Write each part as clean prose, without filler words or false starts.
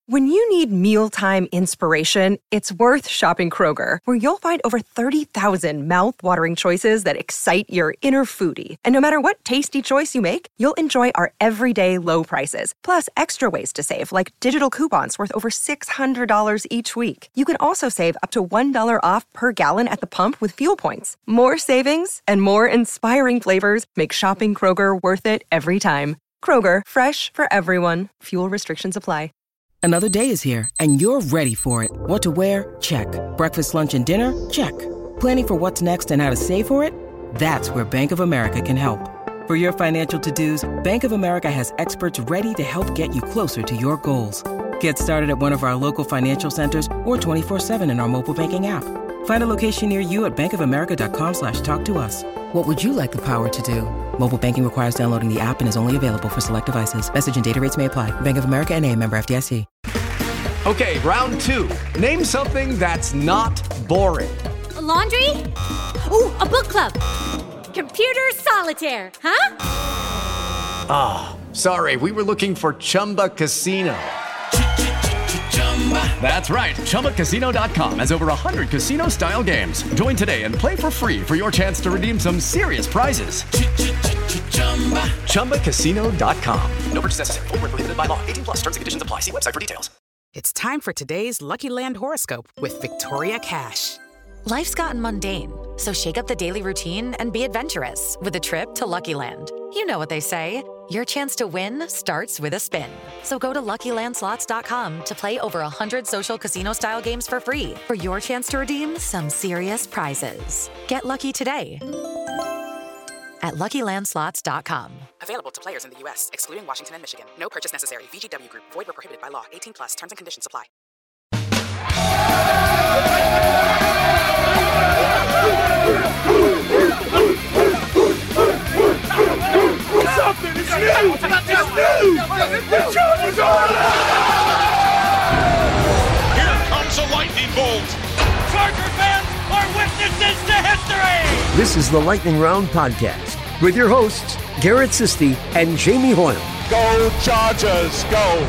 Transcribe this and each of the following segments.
When you need mealtime inspiration, it's worth shopping Kroger, where you'll find over 30,000 mouth-watering choices that excite your inner foodie. And no matter what tasty choice you make, you'll enjoy our everyday low prices, plus extra ways to save, like digital coupons worth over $600 each week. You can also save up to $1 off per gallon at the pump with fuel points. More savings and more inspiring flavors make shopping Kroger worth it every time. Kroger, fresh for everyone. Fuel restrictions apply. Another day is here, and you're ready for it. What to wear? Check. Breakfast, lunch, and dinner? Check. Planning for what's next and how to save for it? That's where Bank of America can help. For your financial to-dos, Bank of America has experts ready to help get you closer to your goals. Get started at one of our local financial centers or 24/7 in our mobile banking app. Find a location near you at bankofamerica.com/talktous. What would you like the power to do? Mobile banking requires downloading the app and is only available for select devices. Message and data rates may apply. Bank of America N.A., member FDIC. Okay, round two. Name something that's not boring. A laundry? Ooh, a book club. Computer solitaire, huh? Ah, sorry, we were looking for Chumba Casino. That's right, ChumbaCasino.com has over 100 casino-style games. Join today and play for free for your chance to redeem some serious prizes. ChumbaCasino.com. No purchase necessary. Void where prohibited by law. 18 plus. Terms and conditions apply. See website for details. It's time for today's Lucky Land horoscope with Victoria Cash. Life's gotten mundane, so shake up the daily routine and be adventurous with a trip to Lucky Land. You know what they say. Your chance to win starts with a spin. So go to LuckyLandSlots.com to play over 100 social casino-style games for free for your chance to redeem some serious prizes. Get lucky today at LuckyLandSlots.com. Available to players in the U.S., excluding Washington and Michigan. No purchase necessary. VGW Group. Void where prohibited by law. 18 plus. Terms and conditions apply. Something is new! It's new! The Chargers are alive! Here comes a lightning bolt! Charger fans are witnesses to history! This is the Lightning Round Podcast with your hosts, Garrett Sisti and Jamie Hoyle. Go Chargers, go!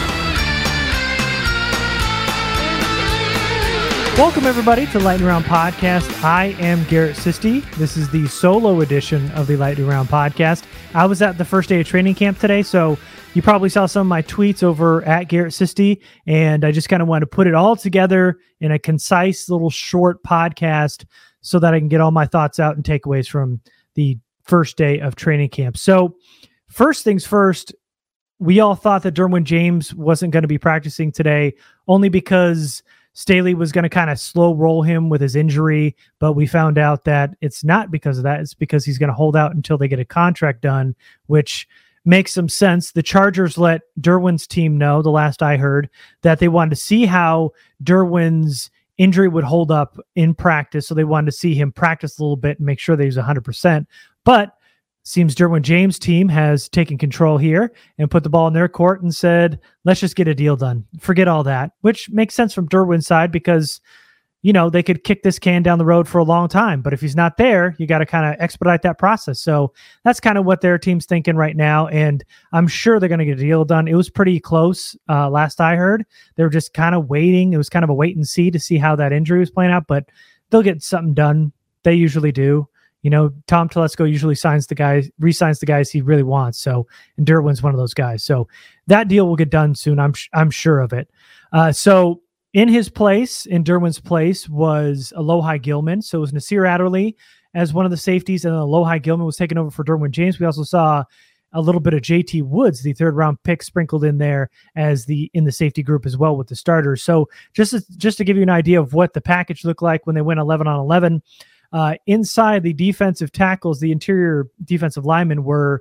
Welcome, everybody, to Lightning Round Podcast. I am Garrett Sisti. This is the solo edition of the Lightning Round Podcast. I was at the first day of training camp today, so you probably saw some of my tweets over at Garrett Sisti, and I just kind of wanted to put it all together in a concise little short podcast so that I can get all my thoughts out and takeaways from the first day of training camp. So first things first, we all thought that Derwin James wasn't going to be practicing today only because Staley was going to kind of slow roll him with his injury, but we found out that it's not because of that. It's because he's going to hold out until they get a contract done, which makes some sense. The Chargers let Derwin's team know, the last I heard, that they wanted to see how Derwin's injury would hold up in practice. So they wanted to see him practice a little bit and make sure that he's 100%. But seems Derwin James' team has taken control here and put the ball in their court and said, let's just get a deal done. Forget all that, which makes sense from Derwin's side because, you know, they could kick this can down the road for a long time. But if he's not there, you got to kind of expedite that process. So that's kind of what their team's thinking right now. And I'm sure they're going to get a deal done. It was pretty close last I heard. They were just kind of waiting. It was kind of a wait and see to see how that injury was playing out, but they'll get something done. They usually do. You know, Tom Telesco usually re-signs the guys he really wants. So, and Derwin's one of those guys. So that deal will get done soon. I'm sure of it. So in Derwin's place was Alohi Gilman. So it was Nasir Adderley as one of the safeties, and Alohi Gilman was taken over for Derwin James. We also saw a little bit of JT Woods, the third round pick, sprinkled in there in the safety group as well with the starters. So just to give you an idea of what the package looked like when they went 11 on 11. Inside the defensive tackles, the interior defensive linemen were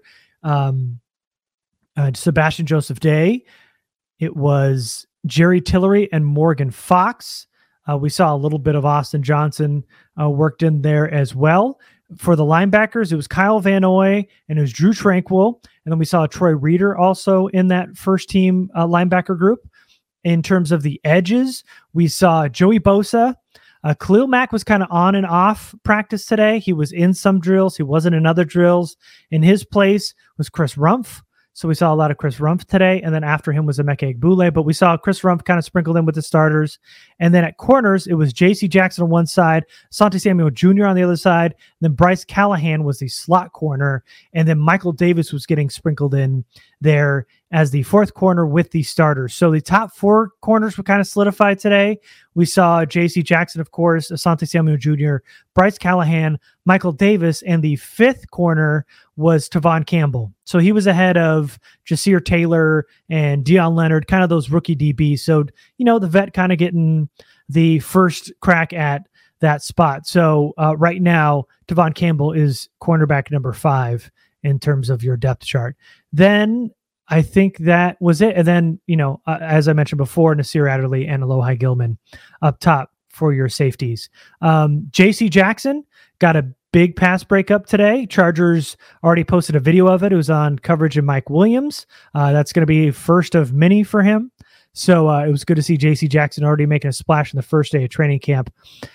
Sebastian Joseph Day. It was Jerry Tillery and Morgan Fox. We saw a little bit of Austin Johnson worked in there as well. For the linebackers, it was Kyle Van Noy and it was Drew Tranquil. And then we saw Troy Reeder also in that first team linebacker group. In terms of the edges, we saw Joey Bosa. Khalil Mack was kind of on and off practice today. He was in some drills. He wasn't in other drills. In his place was Chris Rumph. So we saw a lot of Chris Rumph today, and then after him was Emeka Egbule, but we saw Chris Rumph kind of sprinkled in with the starters. And then at corners, it was J.C. Jackson on one side, Asante Samuel Jr. on the other side, then Bryce Callahan was the slot corner, and then Michael Davis was getting sprinkled in there as the fourth corner with the starters. So the top four corners were kind of solidified today. We saw J.C. Jackson, of course, Asante Samuel Jr., Bryce Callahan, Michael Davis, and the fifth corner was Tavon Campbell. So he was ahead of Jasir Taylor and Deion Leonard, kind of those rookie DBs. So, the vet kind of getting the first crack at that spot. So right now, Tavon Campbell is cornerback number 5 in terms of your depth chart. Then I think that was it. And then, as I mentioned before, Nasir Adderley and Alohi Gilman up top for your safeties. J.C. Jackson got a big pass breakup today. Chargers already posted a video of it. It was on coverage of Mike Williams. That's going to be first of many for him. So it was good to see J.C. Jackson already making a splash in the first day of training camp.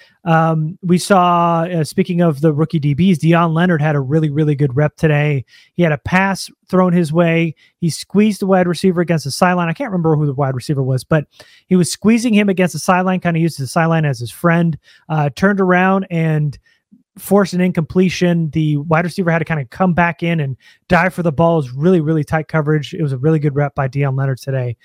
We saw, speaking of the rookie DBs, Deion Leonard had a really, really good rep today. He had a pass thrown his way. He squeezed the wide receiver against the sideline. I can't remember who the wide receiver was, but he was squeezing him against the sideline, kind of used the sideline as his friend, turned around and forced an incompletion. The wide receiver had to kind of come back in and dive for the ball. It was really, really tight coverage. It was a really good rep by Deion Leonard today.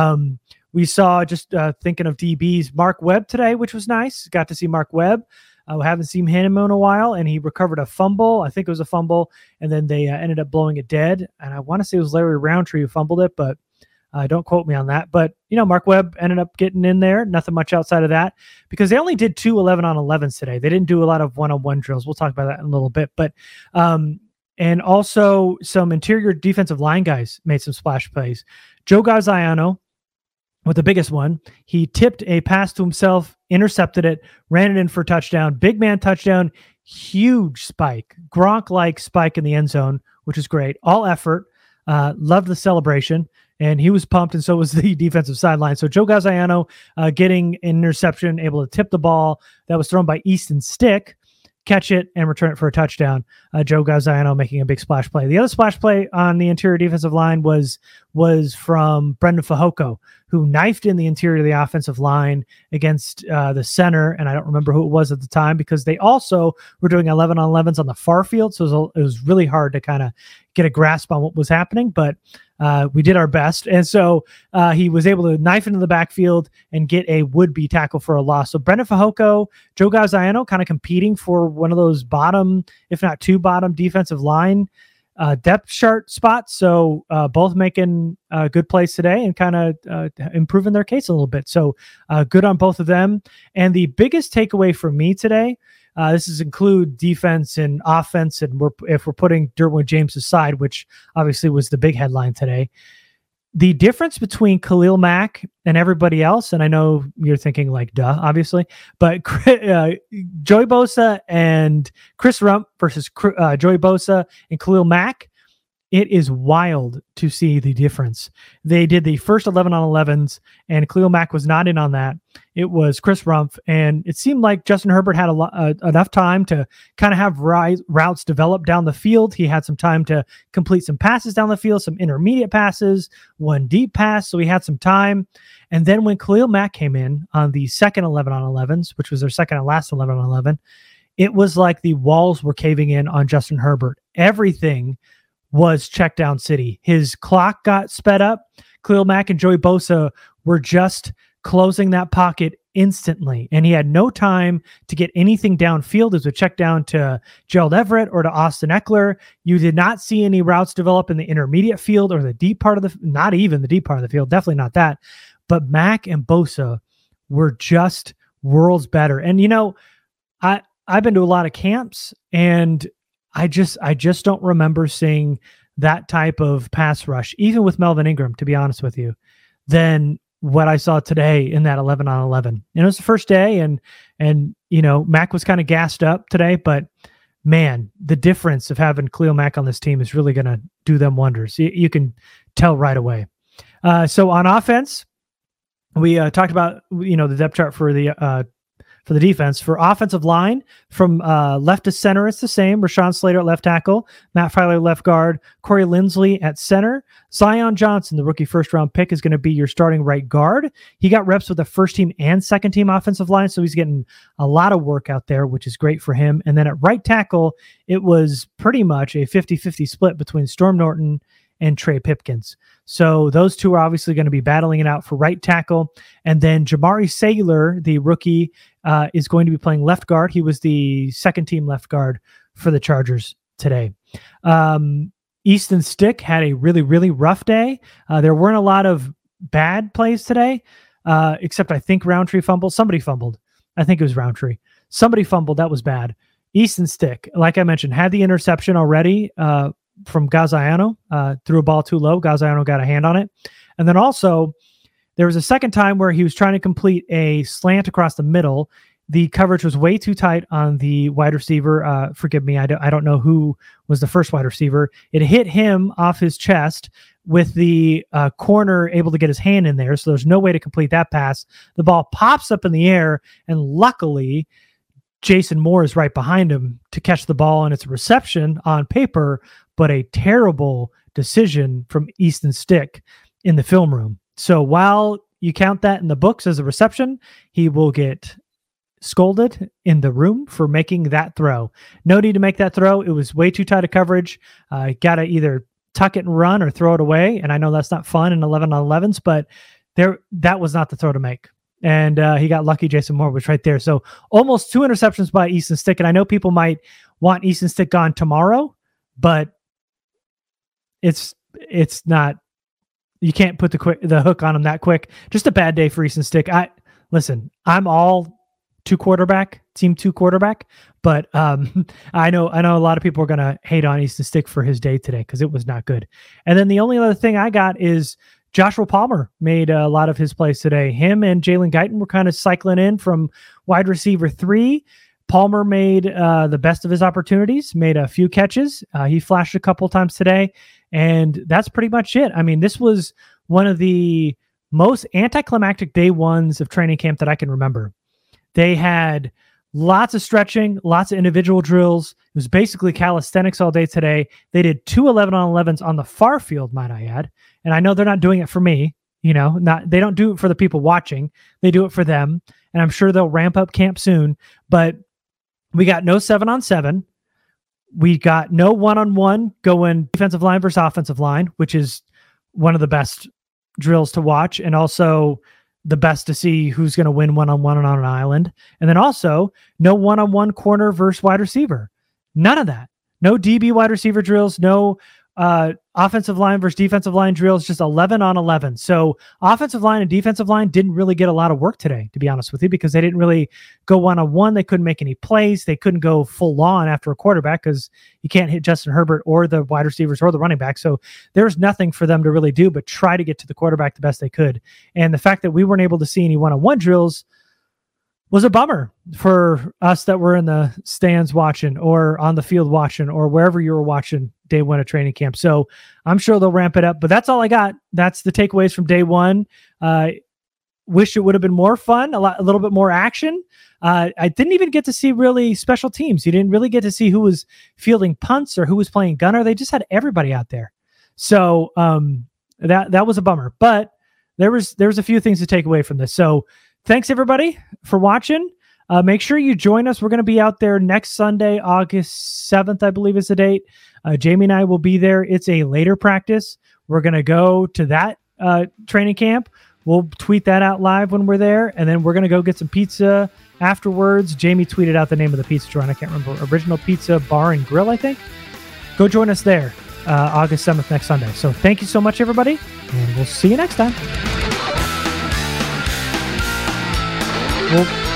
We saw, just thinking of DBs, Mark Webb today, which was nice. Got to see Mark Webb. We haven't seen him in a while, and he recovered a fumble. I think it was a fumble, and then they ended up blowing it dead. And I want to say it was Larry Roundtree who fumbled it, but don't quote me on that. But, Mark Webb ended up getting in there. Nothing much outside of that, because they only did 2 11-on-11s today. They didn't do a lot of one-on-one drills. We'll talk about that in a little bit. But and also some interior defensive line guys made some splash plays. Joe Gaziano, with the biggest one, he tipped a pass to himself, intercepted it, ran it in for a touchdown. Big man touchdown, huge spike, Gronk-like spike in the end zone, which is great. All effort. Loved the celebration, and he was pumped, and so was the defensive sideline. So Joe Gaziano getting an interception, able to tip the ball that was thrown by Easton Stick, catch it, and return it for a touchdown. Joe Gaziano making a big splash play. The other splash play on the interior defensive line was from Brendan Fehoko, who knifed in the interior of the offensive line against the center, and I don't remember who it was at the time, because they also were doing 11-on-11s on the far field, so it was really hard to kind of get a grasp on what was happening, but we did our best. And so he was able to knife into the backfield and get a would-be tackle for a loss. So Brendan Fehoko, Joe Gaziano kind of competing for one of those bottom, if not 2 bottom defensive line depth chart spots. So both making good plays today and kind of improving their case a little bit. So good on both of them. And the biggest takeaway for me today, this is include defense and offense, and if we're putting Derwin James aside, which obviously was the big headline today, the difference between Khalil Mack and everybody else, and I know you're thinking like, duh, obviously, but Joey Bosa and Chris Rumph versus Joey Bosa and Khalil Mack, it is wild to see the difference. They did the first 11-on-11s, and Khalil Mack was not in on that. It was Chris Rumph, and it seemed like Justin Herbert had enough time to kind of have routes develop down the field. He had some time to complete some passes down the field, some intermediate passes, one deep pass, so he had some time. And then when Khalil Mack came in on the second 11-on-11s, which was their second and last 11-on-11, it was like the walls were caving in on Justin Herbert. Everything was check down city. His clock got sped up. Khalil Mack and Joey Bosa were just closing that pocket instantly, and he had no time to get anything downfield. As a check down to Gerald Everett or to Austin Eckler. You did not see any routes develop in the intermediate field or the deep part of the, not even the deep part of the field, definitely not that. But Mack and Bosa were just worlds better. And I've been to a lot of camps, and I just don't remember seeing that type of pass rush, even with Melvin Ingram, to be honest with you, than what I saw today in that 11-on-11. And it was the first day, and Mack was kind of gassed up today, but man, the difference of having Khalil Mack on this team is really going to do them wonders. You can tell right away. So on offense, we talked about the depth chart for for the defense. For offensive line, from left to center, it's the same. Rashawn Slater at left tackle, Matt Filer left guard, Corey Lindsley at center. Zion Johnson, the rookie first-round pick, is going to be your starting right guard. He got reps with the first-team and second-team offensive line, so he's getting a lot of work out there, which is great for him. And then at right tackle, it was pretty much a 50-50 split between Storm Norton and Trey Pipkins. So those two are obviously going to be battling it out for right tackle. And then Jamari Saylor, the rookie, is going to be playing left guard. He was the second-team left guard for the Chargers today. Easton Stick had a really, really rough day. There weren't a lot of bad plays today, except I think Roundtree fumbled. Somebody fumbled. I think it was Roundtree. Somebody fumbled. That was bad. Easton Stick, like I mentioned, had the interception already from Gaziano, threw a ball too low. Gaziano got a hand on it. And then also, there was a second time where he was trying to complete a slant across the middle. The coverage was way too tight on the wide receiver. Forgive me, I don't know who was the first wide receiver. It hit him off his chest with the corner able to get his hand in there, so there's no way to complete that pass. The ball pops up in the air, and luckily, Jason Moore is right behind him to catch the ball, and it's a reception on paper, but a terrible decision from Easton Stick in the film room. So while you count that in the books as a reception, he will get scolded in the room for making that throw. No need to make that throw. It was way too tight a coverage. Got to either tuck it and run or throw it away. And I know that's not fun in 11-on-11s, but that was not the throw to make. And he got lucky. Jason Moore was right there. So almost 2 interceptions by Easton Stick. And I know people might want Easton Stick gone tomorrow, but it's not, you can't put the hook on him that quick. Just a bad day for Easton Stick. I'm all team two quarterback, but I know a lot of people are going to hate on Easton Stick for his day today because it was not good. And then the only other thing I got is Joshua Palmer made a lot of his plays today. Him and Jalen Guyton were kind of cycling in from wide receiver 3. Palmer made the best of his opportunities, made a few catches. He flashed a couple times today, and that's pretty much it. I mean, this was one of the most anticlimactic day ones of training camp that I can remember. They had lots of stretching, lots of individual drills. It was basically calisthenics all day today. They did 2 11-on-11s on the far field, might I add. And I know they're not doing it for me. They don't do it for the people watching. They do it for them. And I'm sure they'll ramp up camp soon. But we got no 7-on-7. We got no 1-on-1 going defensive line versus offensive line, which is one of the best drills to watch. And also the best to see who's going to win 1-on-1 on an island. And then also no 1-on-1 corner versus wide receiver. None of that. No DB wide receiver drills, no offensive line versus defensive line drills, just 11-on-11. So offensive line and defensive line didn't really get a lot of work today, to be honest with you, because they didn't really go 1-on-1. They couldn't make any plays. They couldn't go full on after a quarterback because you can't hit Justin Herbert or the wide receivers or the running back. So there's nothing for them to really do but try to get to the quarterback the best they could. And the fact that we weren't able to see any 1-on-1 drills was a bummer for us that were in the stands watching or on the field watching or wherever you were watching day one of training camp. So I'm sure they'll ramp it up, but that's all I got. That's the takeaways from day one. Wish it would have been more fun, a little bit more action. I didn't even get to see really special teams. You didn't really get to see who was fielding punts or who was playing gunner. They just had everybody out there. So that was a bummer, but there was a few things to take away from this. So thanks everybody for watching. Make sure you join us. We're going to be out there next Sunday, August 7th, I believe is the date. Jamie and I will be there. It's a later practice. We're going to go to that training camp. We'll tweet that out live when we're there. And then we're going to go get some pizza afterwards. Jamie tweeted out the name of the pizza joint. I can't remember. Original Pizza Bar and Grill, I think. Go join us there August 7th next Sunday. So thank you so much, everybody. And we'll see you next time. Well,